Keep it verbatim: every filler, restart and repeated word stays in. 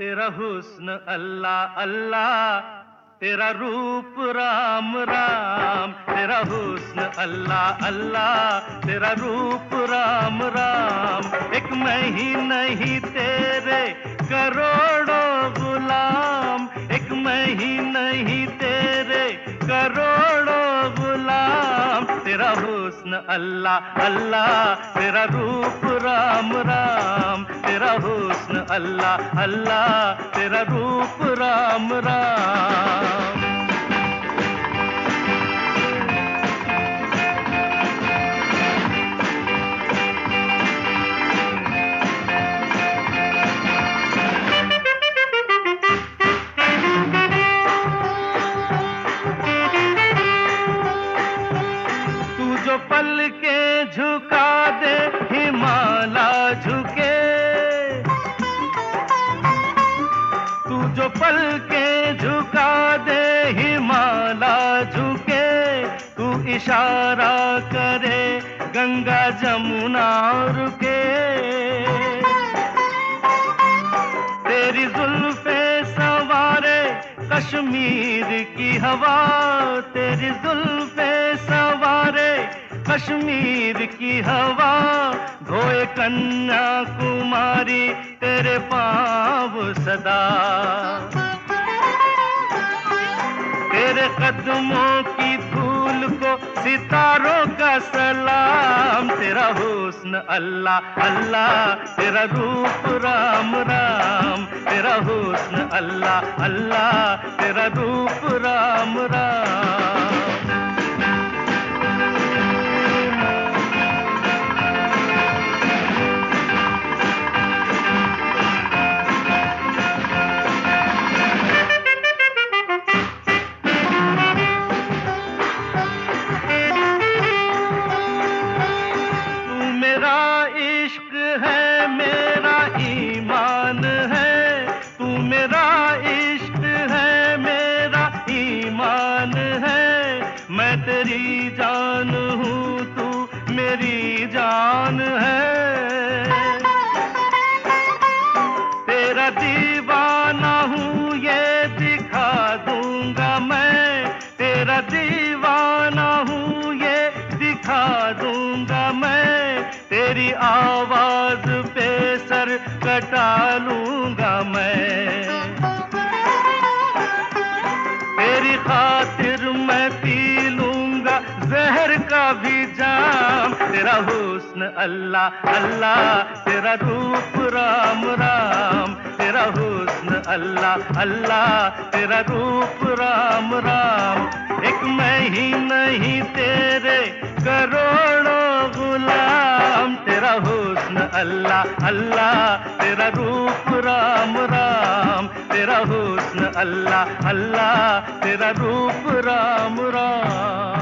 तेरा हुस्न अल्लाह अल्लाह, तेरा रूप राम राम। तेरा हुस्न अल्लाह अल्लाह, तेरा रूप राम राम। एक मैं ही नहीं तेरे करोड़ों गुलाम, एक मैं ही नहीं तेरे करोड़ों गुलाम। तेरा हुस्न अल्लाह अल्लाह, तेरा रूप राम राम। तेरा हुस्न अल्लाह अल्लाह, तेरा रूप राम राम। जो पल के झुका दे हिमालय झुके, तू जो पल के झुका दे हिमालय झुके। तू इशारा करे गंगा जमुना रुके। तेरी जुल्फे सवारे कश्मीर की हवा, तेरी जुल्फे सवारे कश्मीर की हवा। धोए कन्याकुमारी तेरे पाँव सदा। तेरे कदमों की धूल को सितारों का सलाम। तेरा हुस्न अल्लाह अल्लाह, तेरा रूप राम राम। तेरा हुस्न अल्लाह अल्लाह, तेरा रूप राम राम। है मेरा ईमान है, तू मेरा इश्क है, मेरा ईमान है। मैं तेरी जान हूँ, तू मेरी जान है। तेरा दीवाना हूँ ये दिखा दूंगा मैं, तेरा दीवाना हूँ ये दिखा दूंगा मैं। तेरी आवाज पे सर कटा लूंगा मैं। तेरी खातिर मैं पी लूंगा जहर का भी जाम। तेरा हुस्न अल्लाह अल्लाह, तेरा रूप राम राम। तेरा हुस्न अल्लाह अल्लाह, तेरा रूप राम राम। एक मैं ही नहीं तेरे करोड़ों गुलाम। तेरा हुस्न अल्लाह अल्लाह, तेरा रूप राम राम। तेरा हुस्न अल्लाह अल्लाह, तेरा रूप राम राम।